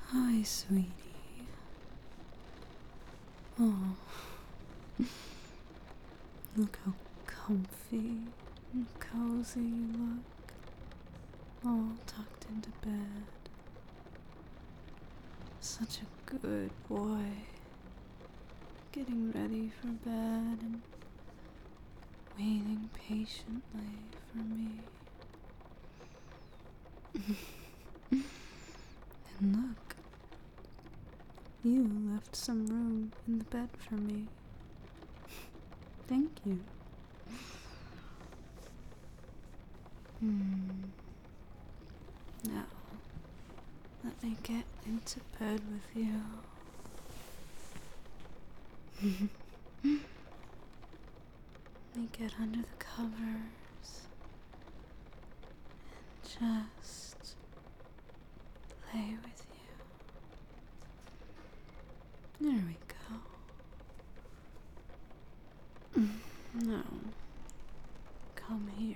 Hi, sweetie. Oh, look how comfy and cozy you look, all tucked into bed. Such a good boy. Getting ready for bed and waiting patiently for me. And look, you left some room in the bed for me. Thank you. Now, let me get into bed with you. Let me get under the covers and just play with you. There we go. Now, come here.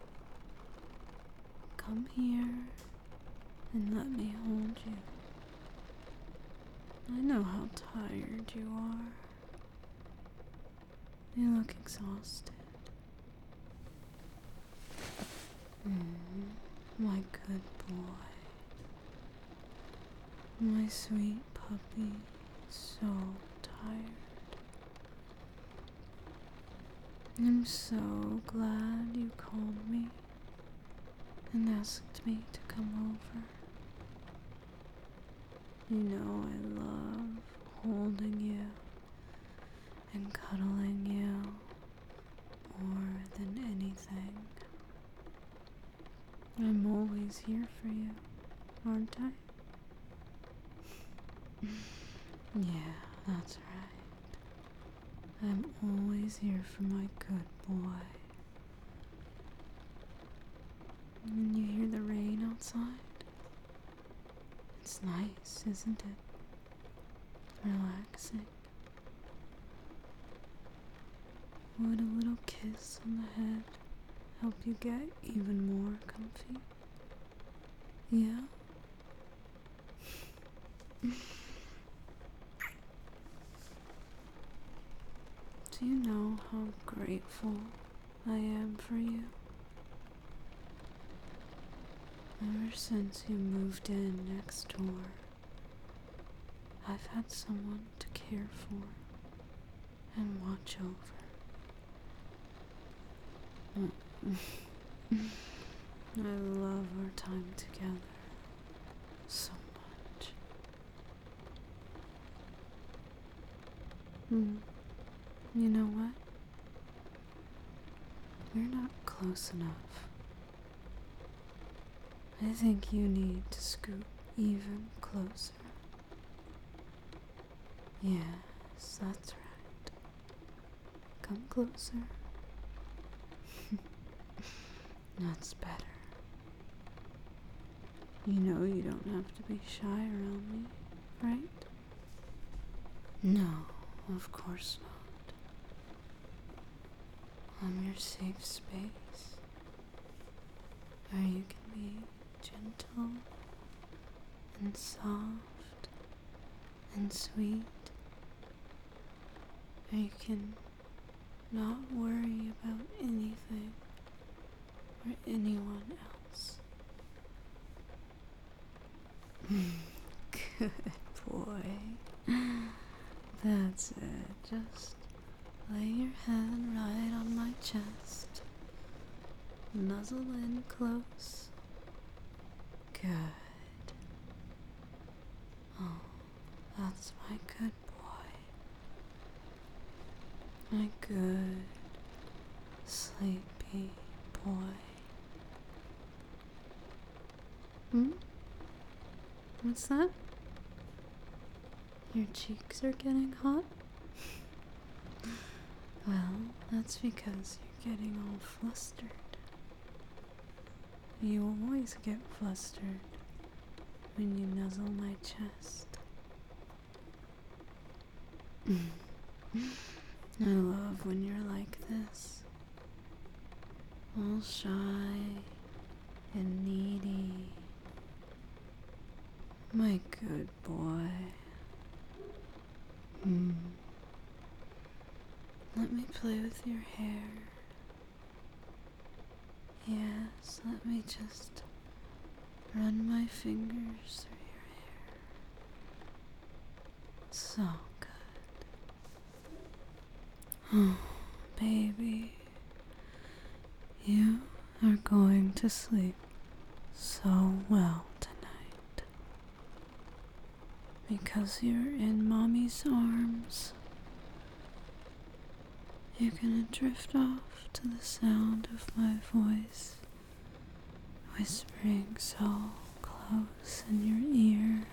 Come here and let me hold you. I know how tired you are. You look exhausted. My good boy. My sweet puppy. So tired. I'm so glad you called me and asked me to come over. You know I love holding you and cuddling you more than anything. I'm always here for you, aren't I? Yeah, that's right. I'm always here for my good boy. When you hear the rain outside, it's nice, isn't it? Relaxing. Would a little kiss on the head help you get even more comfy? Yeah? Do you know how grateful I am for you? Ever since you moved in next door, I've had someone to care for and watch over. I love our time together so much. You know what? We're not close enough. I think you need to scoot even closer. Yes, that's right. Come closer. That's better. You know you don't have to be shy around me, right? No, of course not. I'm your safe space, where you can be gentle and soft and sweet, where you can not worry about anything or anyone else. Good boy. That's it. Just lay your head right on my chest. Nuzzle in close. Good. Oh, that's my good boy. My good, sleepy boy. What's that? Your cheeks are getting hot? Well, that's because you're getting all flustered. You always get flustered when you nuzzle my chest. I love when you're like this. All shy and needy. My good boy. Hmm. Let me play with your hair. Yes, let me just run my fingers through your hair. So good. Oh, baby. You are going to sleep so well tonight. Because you're in Mommy's arms, you're gonna drift off to the sound of my voice, whispering so close in your ear,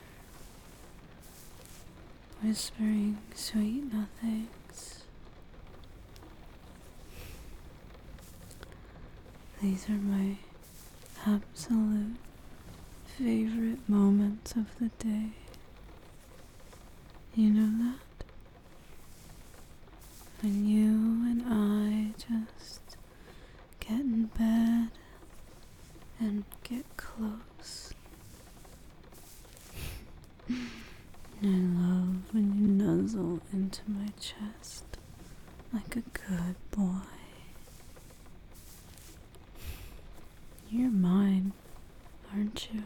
whispering sweet nothings. These are my absolute favorite moments of the day. You know that? When you and I just get in bed and get close. I love when you nuzzle into my chest like a good boy. You're mine, aren't you?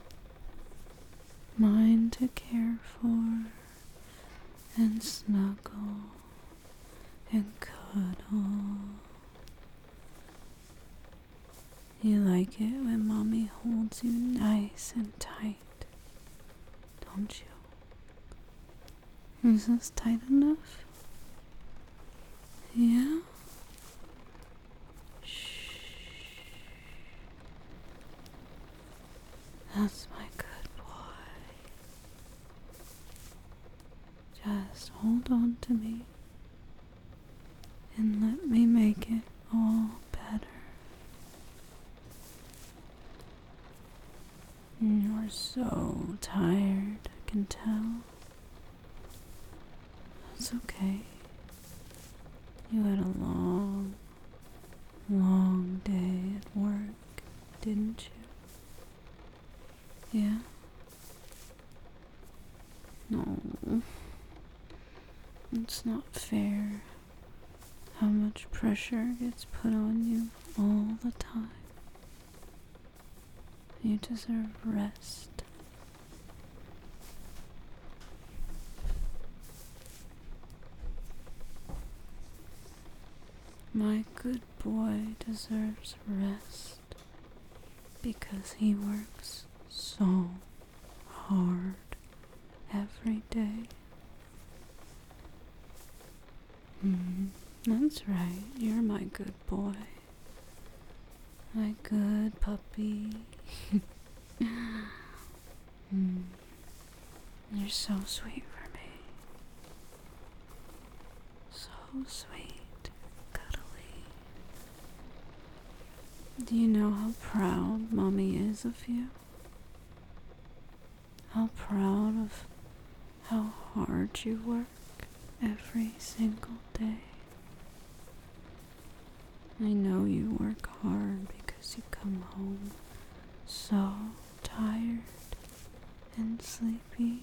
Mine to care for and snuggle and cuddle. You like it when Mommy holds you nice and tight, don't you? Is this tight enough? Yeah? Shh. That's my good boy. Just hold on to me and let me make it all better. You're so tired, I can tell. That's okay. You had a long, long day at work, didn't you? Yeah? No. It's not fair how much pressure gets put on you all the time. You deserve rest. My good boy deserves rest because he works so hard every day. That's right, you're my good boy. My good puppy. You're so sweet for me. So sweet, cuddly. Do you know how proud Mommy is of you? How proud of how hard you work every single day. I know you work hard because you come home so tired and sleepy.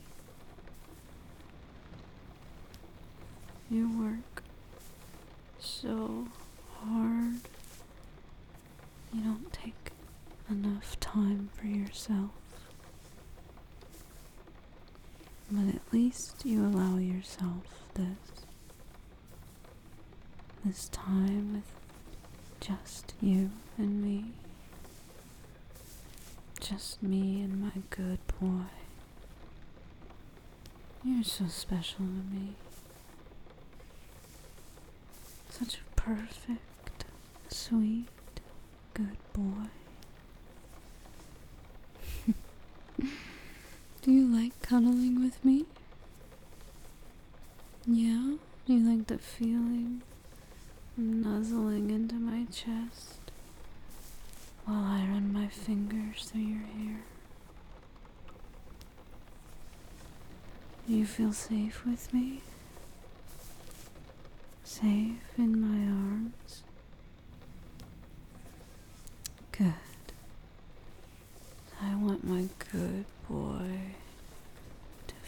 You work so hard. You don't take enough time for yourself. But at least you allow yourself this time with just you and me. Just me and my good boy. You're so special to me. Such a perfect, sweet, good boy. Do you like cuddling with me? Yeah? You like the feeling of nuzzling into my chest while I run my fingers through your hair? Do you feel safe with me? Safe in my arms? Good. I want my good boy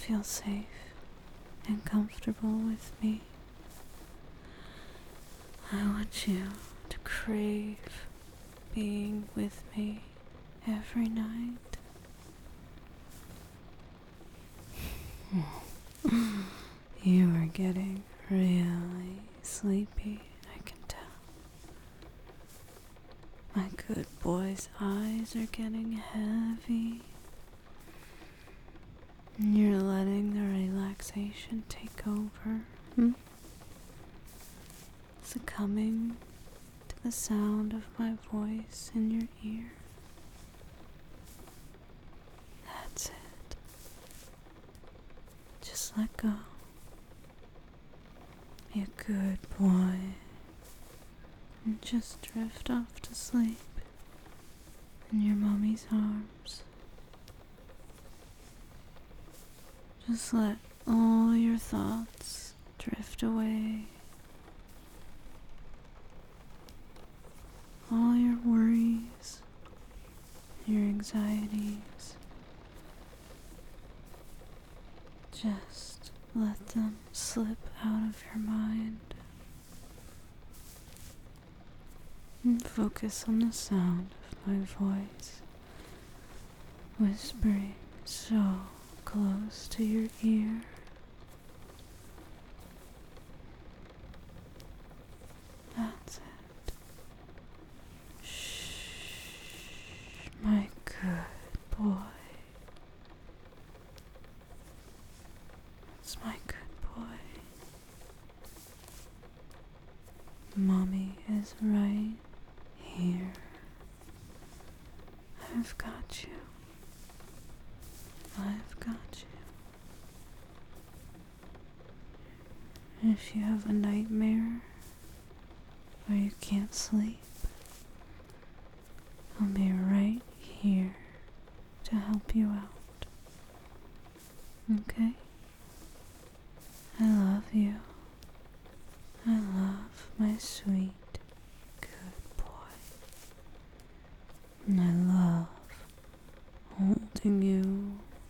feel safe and comfortable with me. I want you to crave being with me every night. You are getting really sleepy, I can tell. My good boy's eyes are getting heavy. You're letting the relaxation take over. Succumbing to the sound of my voice in your ear. That's it. Just let go. Be a good boy. And just drift off to sleep in your mommy's arms. Just let all your thoughts drift away. All your worries, your anxieties. Just let them slip out of your mind. And focus on the sound of my voice, whispering so close to your ear. That's it. Shh, my good boy. It's my good boy. Mommy is right here. I've got you. I've got you. If you have a nightmare or you can't sleep, I'll be right here to help you out. Okay? I love you. I love my sweet, good boy. And I love holding you.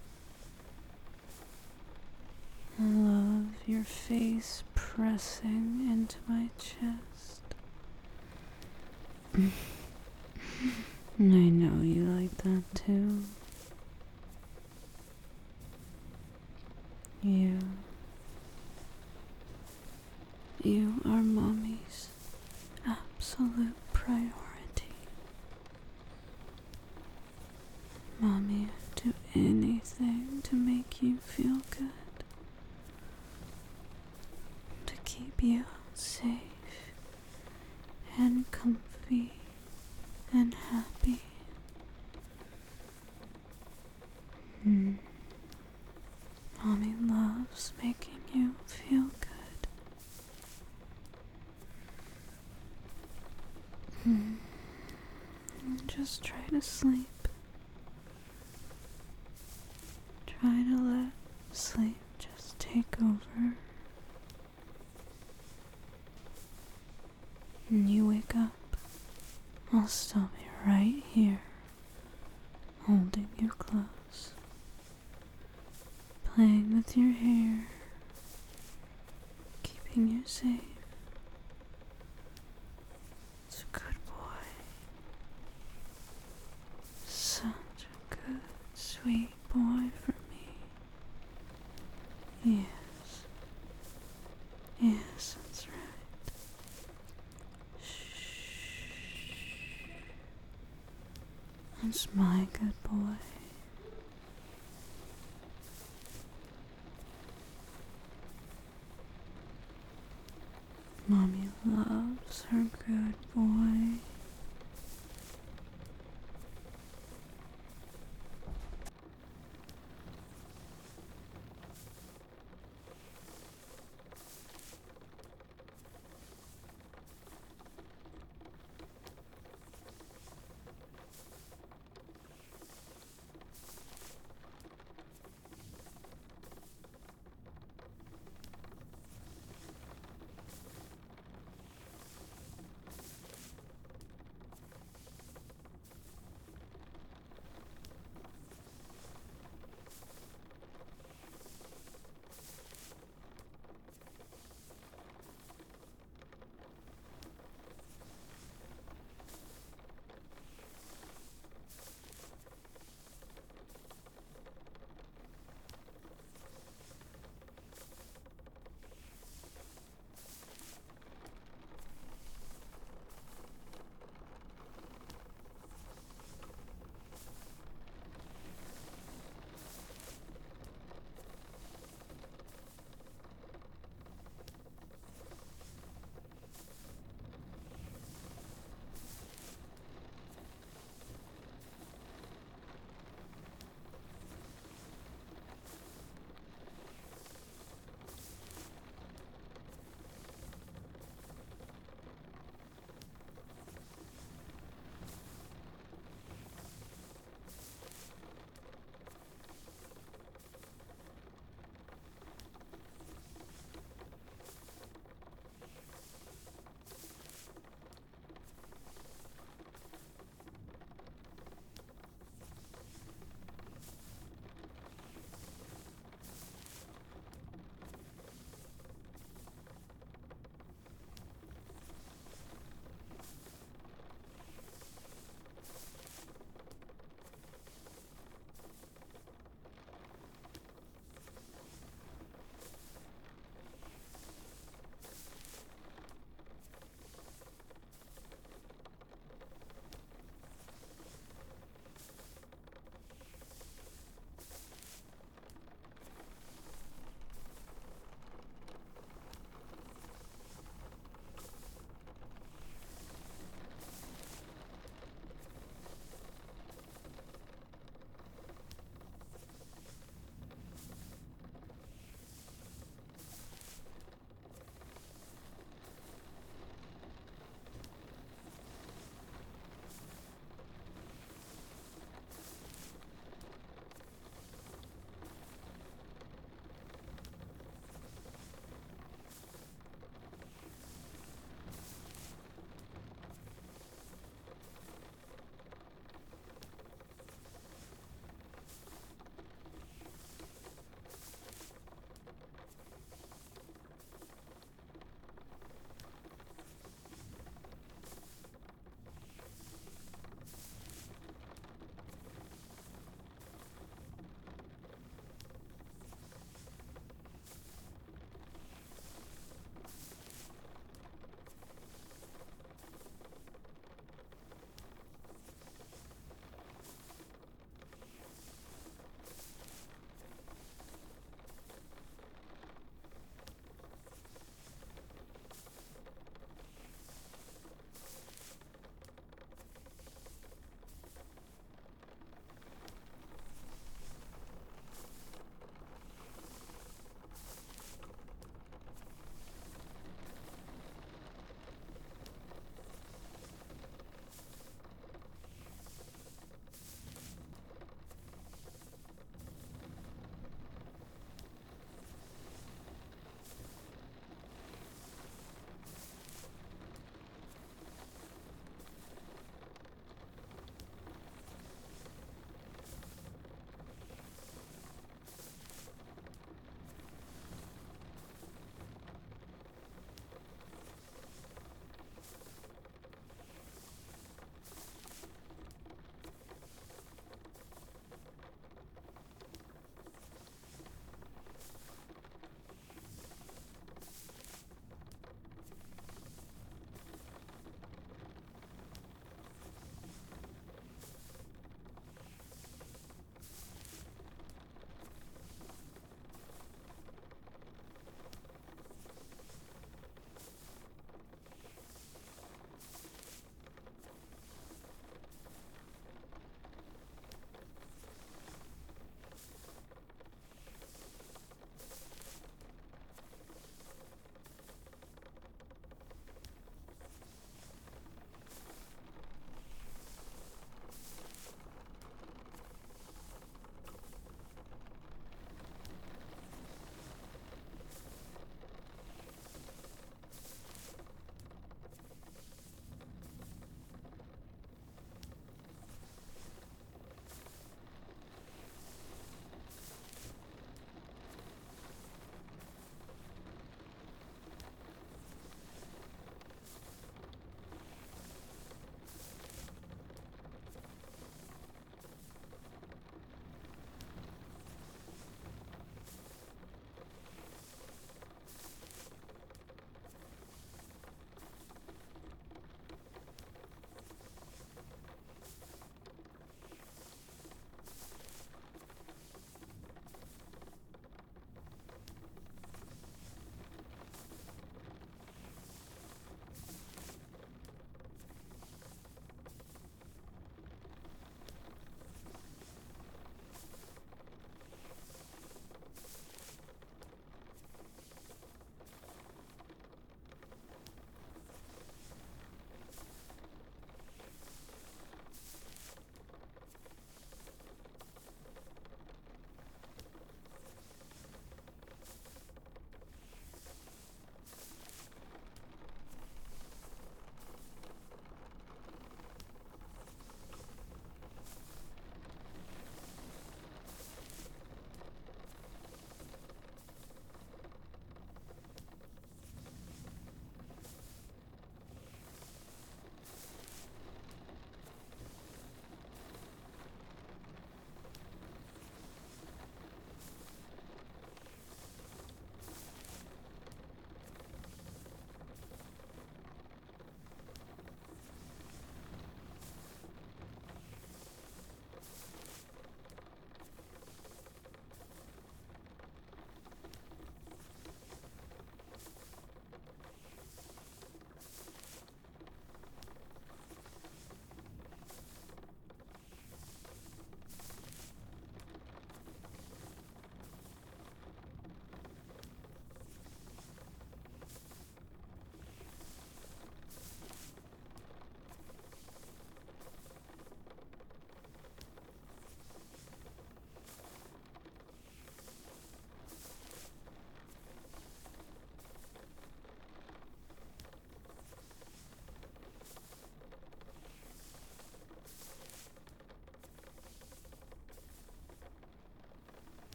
I love your face pressing into my chest. I know you like that too. You are Mommy's absolute priority. Mommy would do anything to make you feel good. To keep you safe and comfy and happy. Mommy loves making you feel good. Just try to sleep. Try to let sleep just take over. When you wake up, I'll still be right here, holding you close, playing with your hair, keeping you safe. It's a good boy. Such a good, sweet boy for me. Yes. Yes, that's right. Shh. That's my good boy. Mommy loves her good boy.